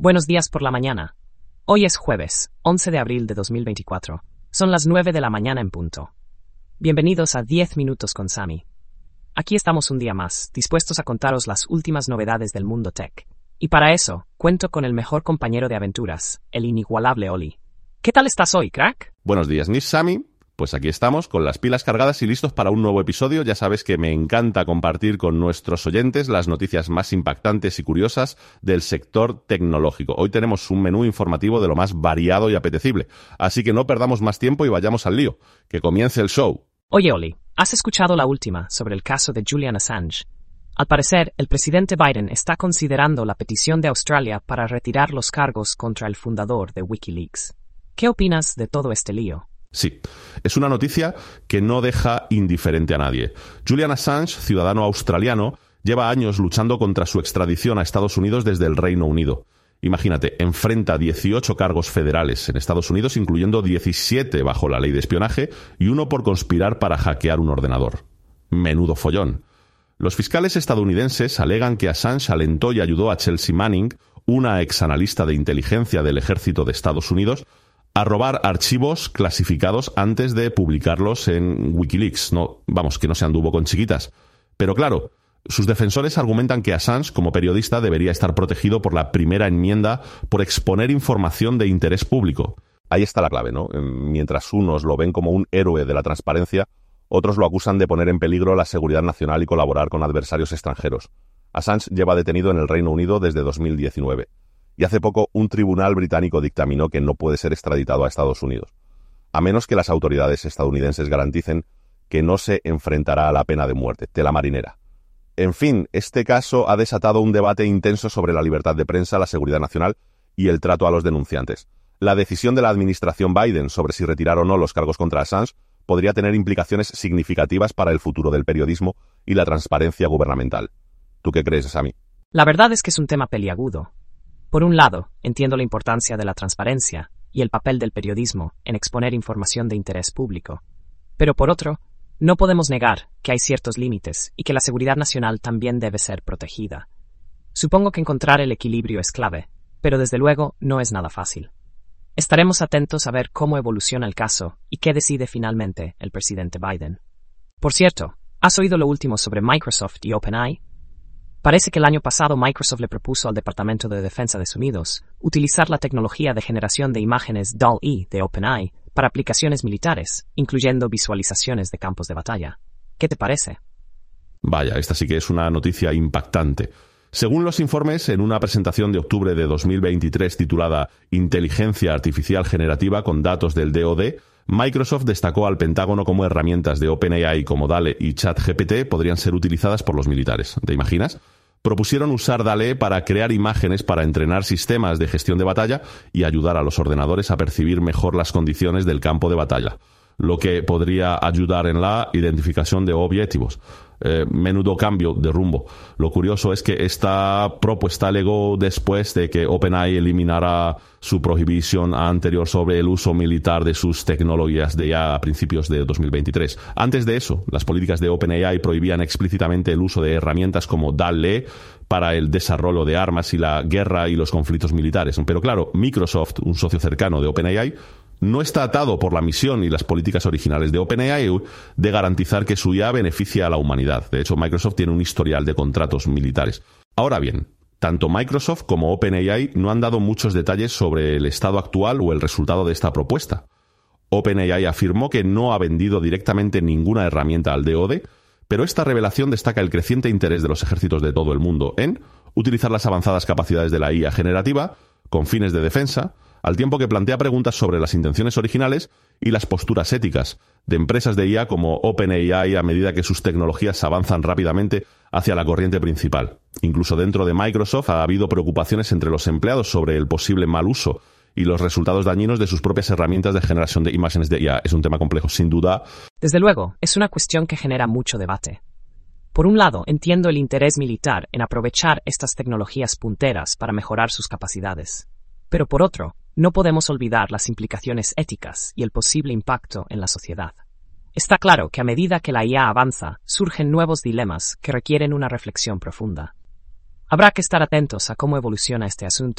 Buenos días por la mañana. Hoy es jueves, 11 de abril de 2024. Son las 9 de la mañana en punto. Bienvenidos a 10 minutos con Sammy. Aquí estamos un día más, dispuestos a contaros las últimas novedades del mundo tech. Y para eso, cuento con el mejor compañero de aventuras, el inigualable Oli. ¿Qué tal estás hoy, crack? Buenos días, Miss Sammy. Pues aquí estamos, con las pilas cargadas y listos para un nuevo episodio. Ya sabes que me encanta compartir con nuestros oyentes las noticias más impactantes y curiosas del sector tecnológico. Hoy tenemos un menú informativo de lo más variado y apetecible. Así que no perdamos más tiempo y vayamos al lío. Que comience el show. Oye, Oli, ¿has escuchado la última sobre el caso de Julian Assange? Al parecer, el presidente Biden está considerando la petición de Australia para retirar los cargos contra el fundador de Wikileaks. ¿Qué opinas de todo este lío? Sí, es una noticia que no deja indiferente a nadie. Julian Assange, ciudadano australiano, lleva años luchando contra su extradición a Estados Unidos desde el Reino Unido. Imagínate, enfrenta 18 cargos federales en Estados Unidos, incluyendo 17 bajo la ley de espionaje y uno por conspirar para hackear un ordenador. Menudo follón. Los fiscales estadounidenses alegan que Assange alentó y ayudó a Chelsea Manning, una exanalista de inteligencia del ejército de Estados Unidos, a robar archivos clasificados antes de publicarlos en Wikileaks. Que no se anduvo con chiquitas. Pero claro, sus defensores argumentan que Assange, como periodista, debería estar protegido por la primera enmienda por exponer información de interés público. Ahí está la clave, ¿no? Mientras unos lo ven como un héroe de la transparencia, otros lo acusan de poner en peligro la seguridad nacional y colaborar con adversarios extranjeros. Assange lleva detenido en el Reino Unido desde 2019. Y hace poco un tribunal británico dictaminó que no puede ser extraditado a Estados Unidos, a menos que las autoridades estadounidenses garanticen que no se enfrentará a la pena de muerte, tela marinera. En fin, este caso ha desatado un debate intenso sobre la libertad de prensa, la seguridad nacional y el trato a los denunciantes. La decisión de la administración Biden sobre si retirar o no los cargos contra Assange podría tener implicaciones significativas para el futuro del periodismo y la transparencia gubernamental. ¿Tú qué crees, Sammy? La verdad es que es un tema peliagudo. Por un lado, entiendo la importancia de la transparencia y el papel del periodismo en exponer información de interés público. Pero por otro, no podemos negar que hay ciertos límites y que la seguridad nacional también debe ser protegida. Supongo que encontrar el equilibrio es clave, pero desde luego no es nada fácil. Estaremos atentos a ver cómo evoluciona el caso y qué decide finalmente el presidente Biden. Por cierto, ¿has oído lo último sobre Microsoft y OpenAI? Parece que el año pasado Microsoft le propuso al Departamento de Defensa de Estados Unidos utilizar la tecnología de generación de imágenes DALL-E de OpenAI para aplicaciones militares, incluyendo visualizaciones de campos de batalla. ¿Qué te parece? Vaya, esta sí que es una noticia impactante. Según los informes, en una presentación de octubre de 2023 titulada Inteligencia Artificial Generativa con datos del DoD, Microsoft destacó al Pentágono como herramientas de OpenAI como DALL-E y ChatGPT podrían ser utilizadas por los militares. ¿Te imaginas? Propusieron usar DALL-E para crear imágenes para entrenar sistemas de gestión de batalla y ayudar a los ordenadores a percibir mejor las condiciones del campo de batalla, lo que podría ayudar en la identificación de objetivos. Menudo cambio de rumbo. Lo curioso es que esta propuesta llegó después de que OpenAI eliminara su prohibición anterior sobre el uso militar de sus tecnologías de ya a principios de 2023. Antes de eso, las políticas de OpenAI prohibían explícitamente el uso de herramientas como DALL-E para el desarrollo de armas y la guerra y los conflictos militares. Pero claro, Microsoft, un socio cercano de OpenAI, no está atado por la misión y las políticas originales de OpenAI de garantizar que su IA beneficie a la humanidad. De hecho, Microsoft tiene un historial de contratos militares. Ahora bien, tanto Microsoft como OpenAI no han dado muchos detalles sobre el estado actual o el resultado de esta propuesta. OpenAI afirmó que no ha vendido directamente ninguna herramienta al DoD, pero esta revelación destaca el creciente interés de los ejércitos de todo el mundo en utilizar las avanzadas capacidades de la IA generativa con fines de defensa, al tiempo que plantea preguntas sobre las intenciones originales y las posturas éticas de empresas de IA como OpenAI a medida que sus tecnologías avanzan rápidamente hacia la corriente principal. Incluso dentro de Microsoft ha habido preocupaciones entre los empleados sobre el posible mal uso y los resultados dañinos de sus propias herramientas de generación de imágenes de IA. Es un tema complejo, sin duda. Desde luego, es una cuestión que genera mucho debate. Por un lado, entiendo el interés militar en aprovechar estas tecnologías punteras para mejorar sus capacidades. Pero por otro, no podemos olvidar las implicaciones éticas y el posible impacto en la sociedad. Está claro que a medida que la IA avanza, surgen nuevos dilemas que requieren una reflexión profunda. Habrá que estar atentos a cómo evoluciona este asunto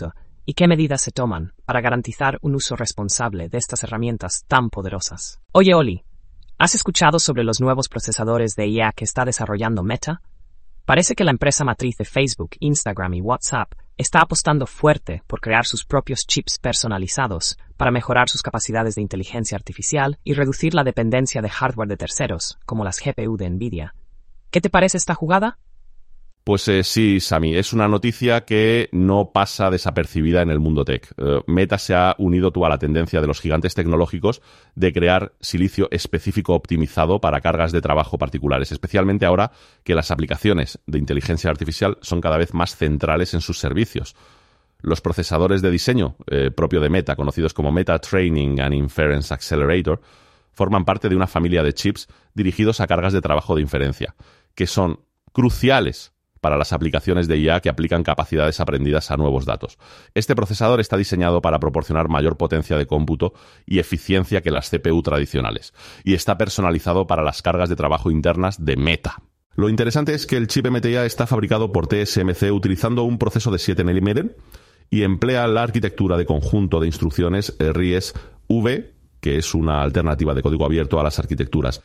y qué medidas se toman para garantizar un uso responsable de estas herramientas tan poderosas. Oye, Oli, ¿has escuchado sobre los nuevos procesadores de IA que está desarrollando Meta? Parece que la empresa matriz de Facebook, Instagram y WhatsApp está apostando fuerte por crear sus propios chips personalizados para mejorar sus capacidades de inteligencia artificial y reducir la dependencia de hardware de terceros, como las GPU de Nvidia. ¿Qué te parece esta jugada? Pues sí, Sami, es una noticia que no pasa desapercibida en el mundo tech. Meta se ha unido a la tendencia de los gigantes tecnológicos de crear silicio específico optimizado para cargas de trabajo particulares, especialmente ahora que las aplicaciones de inteligencia artificial son cada vez más centrales en sus servicios. Los procesadores de diseño propio de Meta, conocidos como Meta Training and Inference Accelerator, forman parte de una familia de chips dirigidos a cargas de trabajo de inferencia, que son cruciales para las aplicaciones de IA que aplican capacidades aprendidas a nuevos datos. Este procesador está diseñado para proporcionar mayor potencia de cómputo y eficiencia que las CPU tradicionales, y está personalizado para las cargas de trabajo internas de Meta. Lo interesante es que el chip MTIA está fabricado por TSMC utilizando un proceso de 7 nm y emplea la arquitectura de conjunto de instrucciones RISC-V, que es una alternativa de código abierto a las arquitecturas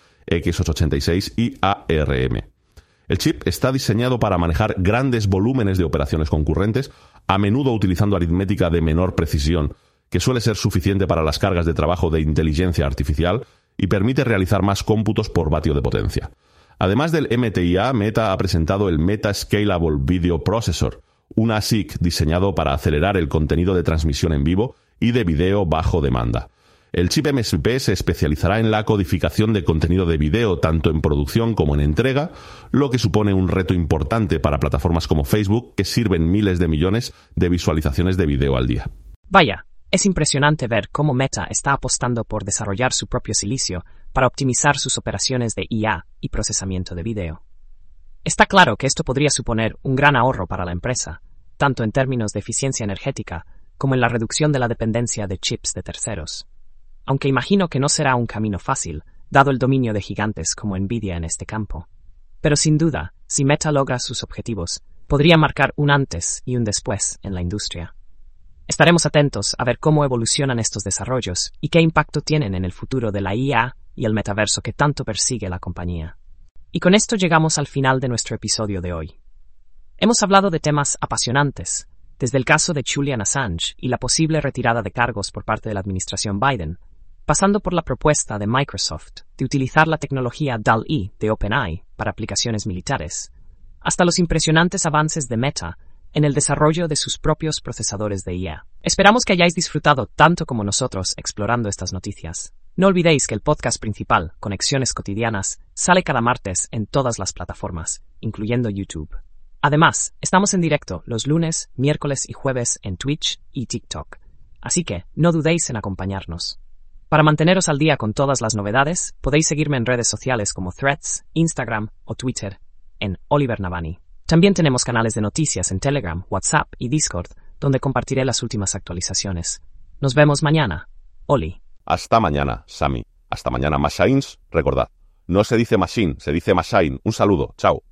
x86 y ARM. El chip está diseñado para manejar grandes volúmenes de operaciones concurrentes, a menudo utilizando aritmética de menor precisión, que suele ser suficiente para las cargas de trabajo de inteligencia artificial y permite realizar más cómputos por vatio de potencia. Además del MTIA, Meta ha presentado el Meta Scalable Video Processor, un ASIC diseñado para acelerar el contenido de transmisión en vivo y de video bajo demanda. El chip MSP se especializará en la codificación de contenido de video tanto en producción como en entrega, lo que supone un reto importante para plataformas como Facebook, que sirven miles de millones de visualizaciones de video al día. Vaya, es impresionante ver cómo Meta está apostando por desarrollar su propio silicio para optimizar sus operaciones de IA y procesamiento de video. Está claro que esto podría suponer un gran ahorro para la empresa, tanto en términos de eficiencia energética como en la reducción de la dependencia de chips de terceros. Aunque imagino que no será un camino fácil, dado el dominio de gigantes como Nvidia en este campo. Pero sin duda, si Meta logra sus objetivos, podría marcar un antes y un después en la industria. Estaremos atentos a ver cómo evolucionan estos desarrollos y qué impacto tienen en el futuro de la IA y el metaverso que tanto persigue la compañía. Y con esto llegamos al final de nuestro episodio de hoy. Hemos hablado de temas apasionantes, desde el caso de Julian Assange y la posible retirada de cargos por parte de la administración Biden, pasando por la propuesta de Microsoft de utilizar la tecnología DALL-E de OpenAI para aplicaciones militares, hasta los impresionantes avances de Meta en el desarrollo de sus propios procesadores de IA. Esperamos que hayáis disfrutado tanto como nosotros explorando estas noticias. No olvidéis que el podcast principal, Conexiones Cotidianas, sale cada martes en todas las plataformas, incluyendo YouTube. Además, estamos en directo los lunes, miércoles y jueves en Twitch y TikTok, así que no dudéis en acompañarnos. Para manteneros al día con todas las novedades, podéis seguirme en redes sociales como Threads, Instagram o Twitter en Oliver Navani. También tenemos canales de noticias en Telegram, WhatsApp y Discord, donde compartiré las últimas actualizaciones. Nos vemos mañana. Oli. Hasta mañana, Sami. Hasta mañana, Machines. Recordad, no se dice machine, se dice machine. Un saludo. Chao.